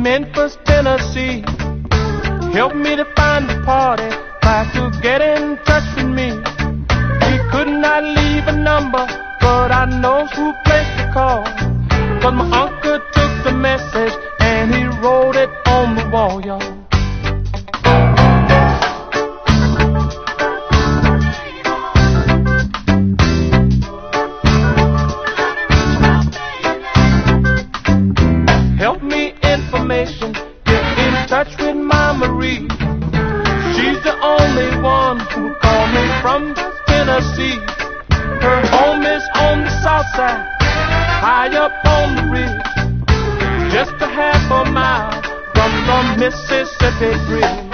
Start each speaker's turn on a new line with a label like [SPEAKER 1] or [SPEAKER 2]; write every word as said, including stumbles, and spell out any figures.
[SPEAKER 1] Memphis, Tennessee. Help me to find the party, try to get in touch with me. He could not leave a number, but I know who placed the call. Cause my uncle took the message and he wrote it on the wall, y'all. Help me information, get in touch with my Marie. She's the only one who called me from Tennessee. Her home is on the south side, high up on the ridge, just a half a mile from the Mississippi Bridge.